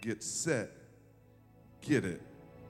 get set, get it.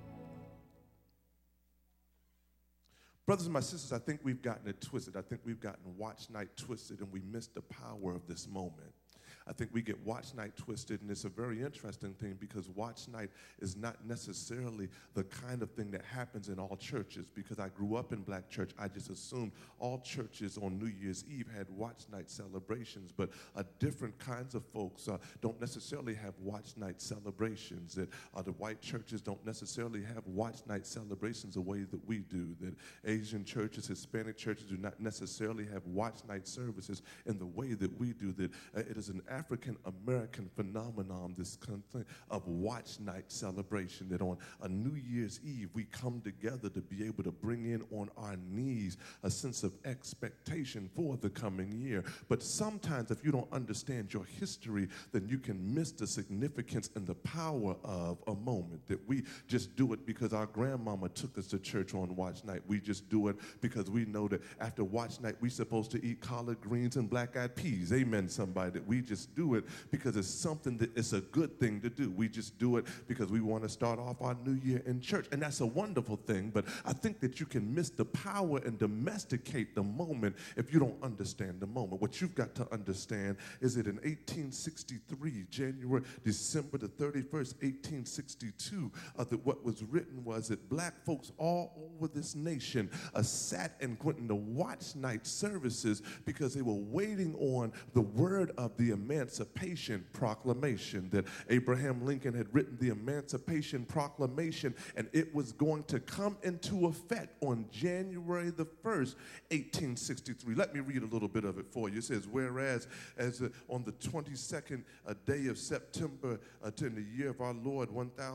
Brothers and my sisters, I think we've gotten it twisted. I think we've gotten watch night twisted, and we miss the power of this moment. I think we get watch night twisted, and it's a very interesting thing because watch night is not necessarily the kind of thing that happens in all churches. Because I grew up in black church, I just assumed all churches on New Year's Eve had watch night celebrations, but different kinds of folks don't necessarily have watch night celebrations. That the white churches don't necessarily have watch night celebrations the way that we do. That Asian churches, Hispanic churches do not necessarily have watch night services in the way that we do. That it is an African-American phenomenon, this kind of thing of watch night celebration, that on a New Year's Eve, we come together to be able to bring in on our knees a sense of expectation for the coming year. But sometimes if you don't understand your history, then you can miss the significance and the power of a moment. That we just do it because our grandmama took us to church on watch night. We just do it because we know that after watch night, we're supposed to eat collard greens and black-eyed peas. Amen, somebody. That we just do it because it's something that it's a good thing to do. We just do it because we want to start off our new year in church. And that's a wonderful thing, but I think that you can miss the power and domesticate the moment if you don't understand the moment. What you've got to understand is that in 1863, December the 31st, 1862, that what was written was that black folks all over this nation sat and went into watch night services because they were waiting on the word of the Emancipation Proclamation. That Abraham Lincoln had written the Emancipation Proclamation, and it was going to come into effect on January the 1st, 1863. Let me read a little bit of it for you. It says, whereas on the 22nd day of September in the year of our Lord,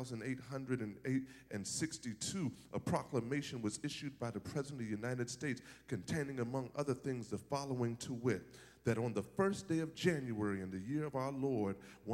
1808 and 62, a proclamation was issued by the President of the United States containing, among other things, the following to wit: that on the first day of January in the year of our Lord,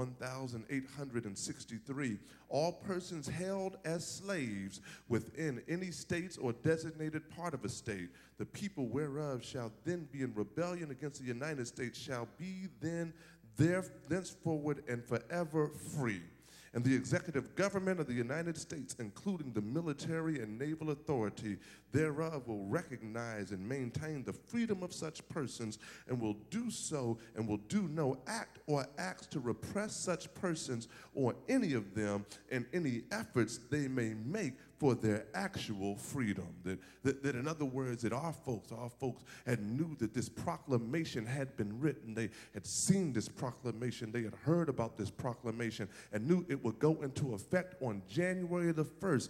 1863, all persons held as slaves within any states or designated part of a state, the people whereof shall then be in rebellion against the United States, shall be then thenceforward and forever free. And the executive government of the United States, including the military and naval authority thereof, will recognize and maintain the freedom of such persons, and will do so and will do no act or acts to repress such persons or any of them in any efforts they may make for their actual freedom. That in other words, that our folks had knew that this proclamation had been written. They had seen this proclamation. They had heard about this proclamation and knew it would go into effect on January the 1st,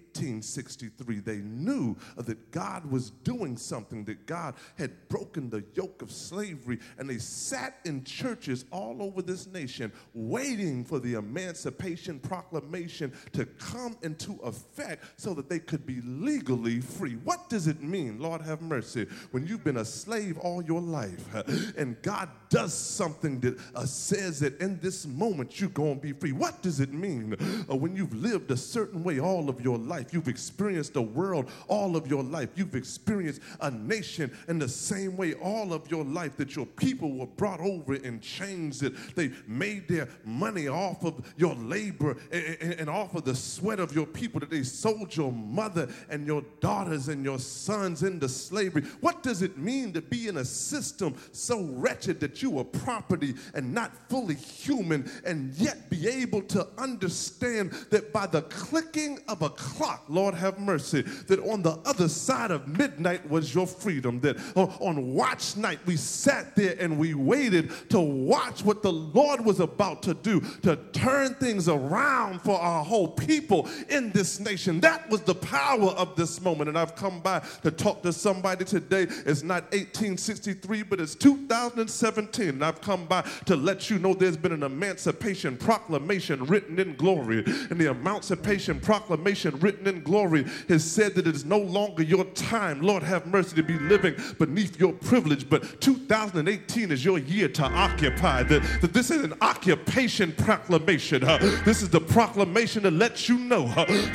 1863. They knew that God was doing something, that God had broken the yoke of slavery, and they sat in churches all over this nation waiting for the Emancipation Proclamation to come into effect so that they could be legally free. What does it mean, Lord have mercy, when you've been a slave all your life and God does something that says that in this moment you're going to be free? What does it mean when you've lived a certain way all of your life? You've experienced the world all of your life. You've experienced a nation in the same way all of your life, that your people were brought over in chains, that they made their money off of your labor and off of the sweat of your people, that they sold your mother and your daughters and your sons into slavery. What does it mean to be in a system so wretched that you are property and not fully human, and yet be able to understand that by the clicking of a clock, Lord have mercy, that on the other side of midnight was your freedom? That on watch night we sat there and we waited to watch what the Lord was about to do, to turn things around for our whole people in this nation. That was the power of this moment. And I've come by to talk to somebody today. It's not 1863, but it's 2017. And I've come by to let you know there's been an Emancipation Proclamation written in glory. And the Emancipation Proclamation written in glory has said that it is no longer your time, Lord have mercy, to be living beneath your privilege, but 2018 is your year to occupy. That this is an occupation proclamation. This is the proclamation to let you know that God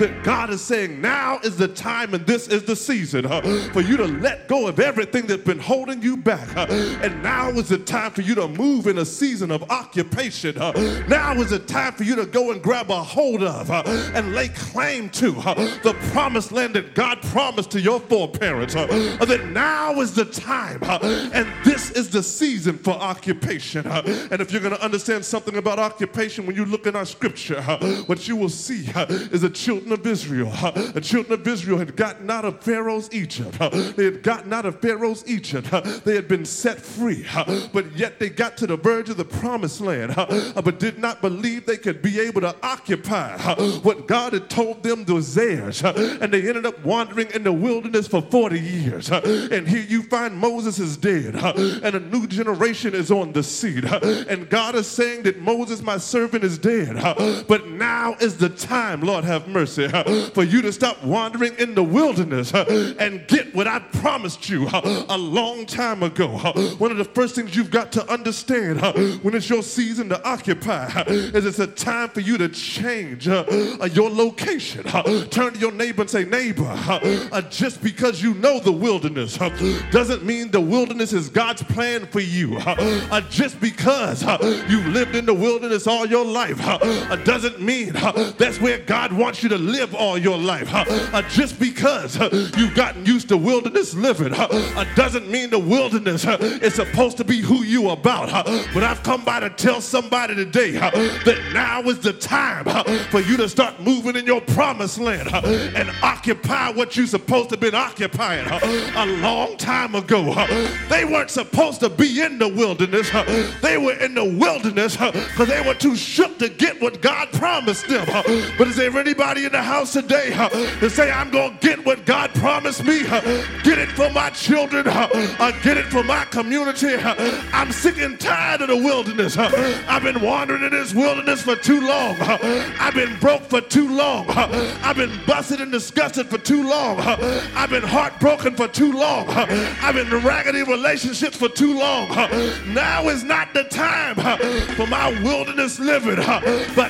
God is saying now is the time and this is the season for you to let go of everything that's been holding you back. And now is the time for you to move in a season of occupation. Now is the time for you to go and grab a hold of and lay claim to the promised land that God promised to your foreparents. That now is the time and this is the season for occupation. And if you're going to understand something about occupation, when you look in our scripture, what you will see is the children of Israel. The children of Israel had gotten out of Pharaoh's Egypt. They had gotten out of Pharaoh's Egypt. They had been set free, but yet they got to the verge of the promised land, but did not believe they could be able to occupy what God had told them was theirs. And they ended up wandering in the wilderness for 40 years. And here you find Moses is dead, and a new generation is on the scene. And God is saying that Moses, my servant, is dead, but now is the time, Lord have mercy, for you to stop wandering in the wilderness and get what I promised you a long time ago. One of the first things you've got to understand when it's your season to occupy is it's a time for you to change your location. Turn to your neighbor and say, neighbor, just because you know the wilderness doesn't mean the wilderness is God's plan for you. Just because you've lived in the wilderness all your life doesn't mean that's where God wants you to live all your life. Just because you've gotten used to wilderness living doesn't mean the wilderness is supposed to be who you about. But I've come by to tell somebody today that now is the time for you to start moving in your promised land and occupy what you're supposed to have been occupying a long time ago. They weren't supposed to be in the wilderness. They were in the wilderness because they were too shook to get what God promised them. But is there anybody in the house today to say, I'm going to get what God promised me? Get it for my children. Get it for my community. I'm sick and tired of the wilderness. I've been wandering in this wilderness for too long. I've been broke for too long. I've been busted and disgusted for too long. I've been heartbroken for too long. I've been in raggedy relationships for too long. Now is not the time for my wilderness living, but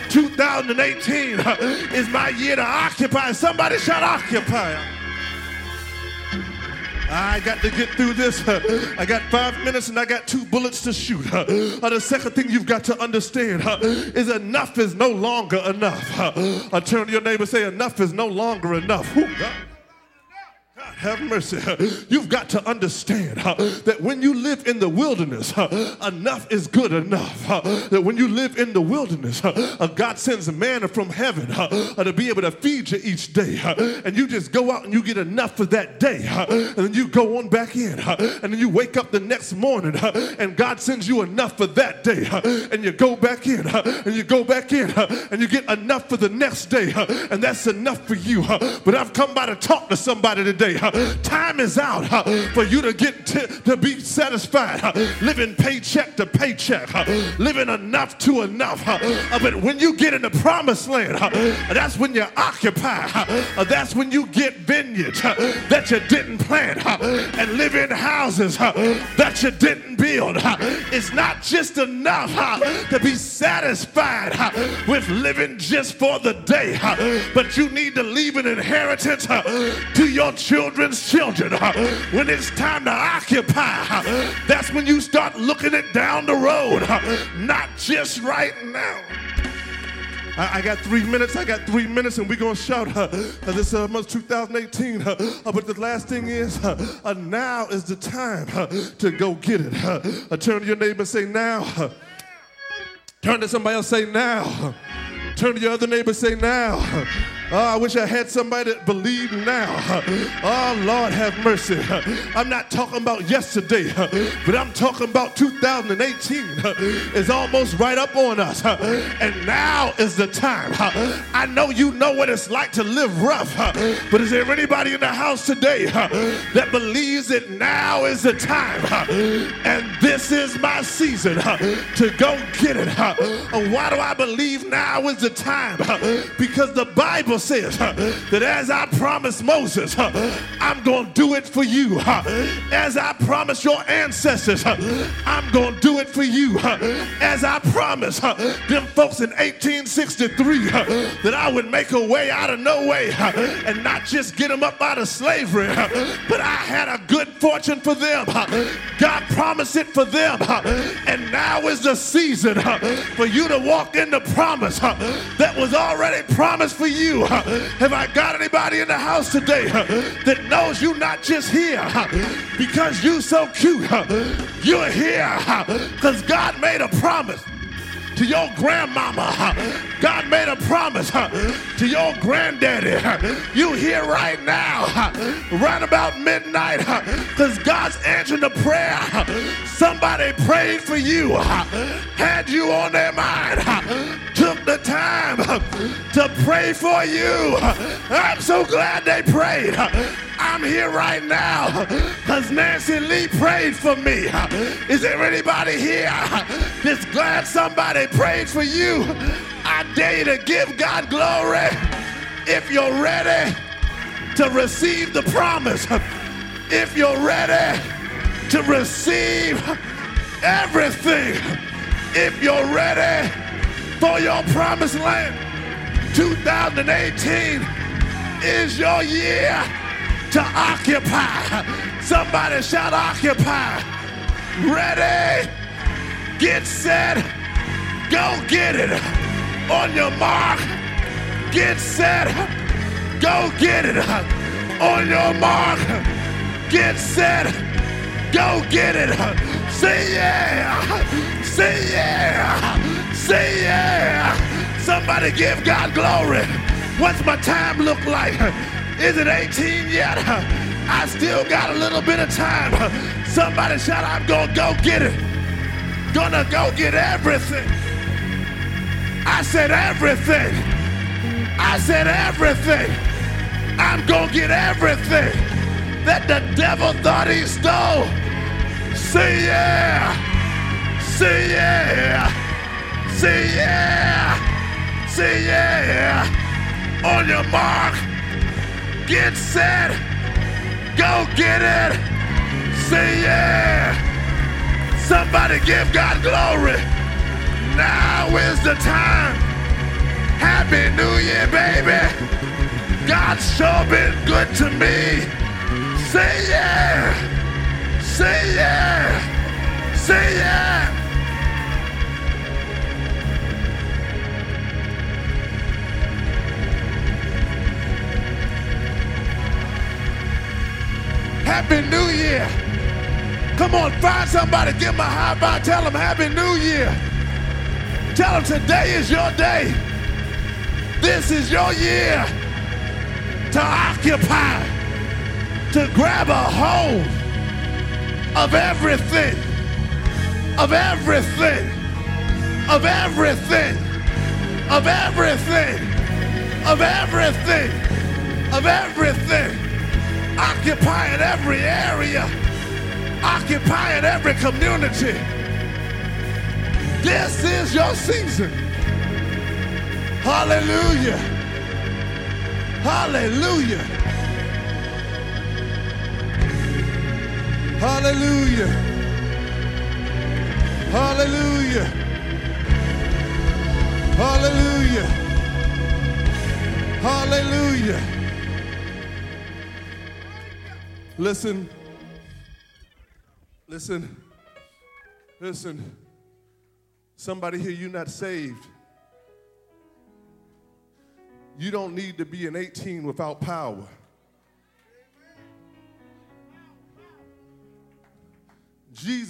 2018 is my year to occupy. Somebody shout occupy. I got to get through this. I got 5 minutes and I got 2 bullets to shoot. The second thing you've got to understand is enough is no longer enough. Turn to your neighbor and say, enough is no longer enough. Ooh, God. Have mercy. You've got to understand that when you live in the wilderness, enough is good enough. That when you live in the wilderness, God sends manna from heaven to be able to feed you each day. And you just go out and you get enough for that day. And then you go on back in. And then you wake up the next morning and God sends you enough for that day. And you go back in. And you go back in. And you get enough for the next day. And that's enough for you. But I've come by to talk to somebody today. Time is out for you to get to be satisfied, living paycheck to paycheck, living enough to enough. But when you get in the promised land, that's when you occupy. That's when you get vineyards that you didn't plant and live in houses that you didn't build. It's not just enough to be satisfied with living just for the day, but you need to leave an inheritance to your children's children. When it's time to occupy, that's when you start looking it down the road, not just right now. I got 3 minutes. I got 3 minutes, and we're going to shout this month 2018. But the last thing is, now is the time to go get it. Turn to your neighbor and say, now. Turn to somebody else, say, now. Turn to your other neighbor and say, now. Oh, I wish I had somebody that believed now. Oh, Lord, have mercy. I'm not talking about yesterday, but I'm talking about 2018 is almost right up on us. And now is the time. I know you know what it's like to live rough, but is there anybody in the house today that believes that now is the time? And this is my season to go get it. Why do I believe now is the time? Because the Bible Bible says that as I promised Moses, I'm going to do it for you. As I promised your ancestors, I'm going to do it for you. As I promised them folks in 1863 that I would make a way out of no way and not just get them up out of slavery, but I had a good fortune for them. God promised it for them, and now is the season for you to walk in the promise that was already promised for you. Have I got anybody in the house today that knows you're not just here because you're so cute? You're here because God made a promise to your grandmama. God made a promise to your granddaddy. You here right now, right about midnight, because God's answering the prayer. Somebody prayed for you, had you on their mind, took the time to pray for you. I'm so glad they prayed. I'm here right now because Nancy Lee prayed for me. Is there anybody here that's glad somebody prayed for you? I dare you to give God glory if you're ready to receive the promise. If you're ready to receive everything. If you're ready for your promised land. 2018 is your year to occupy. Somebody shout occupy. Ready, get set, go get it. On your mark, get set, go get it. On your mark, get set, go get it. Say yeah, say yeah, say yeah. Somebody give God glory. What's my time look like? Is it 18 yet? I still got a little bit of time. Somebody shout, I'm gonna go get it. Gonna go get everything. I said everything. I said everything. I'm gonna get everything that the devil thought he stole. Say yeah. Say yeah. Say yeah. Say yeah. On your mark. Get set, go get it, say yeah. Somebody give God glory. Now is the time. Happy New Year, baby. God's sure been good to me. Say yeah, say yeah, say yeah. Happy New Year. Come on, find somebody, give them a high five, tell them Happy New Year. Tell them today is your day. This is your year to occupy, to grab a hold of everything, of everything, of everything, of everything, of everything, of everything. Occupying every area, occupying every community. This is your season. Hallelujah. Hallelujah. Hallelujah. Hallelujah. Hallelujah. Hallelujah. Listen, listen, listen. Somebody here, you're not saved. You don't need to be an 18 without power. Jesus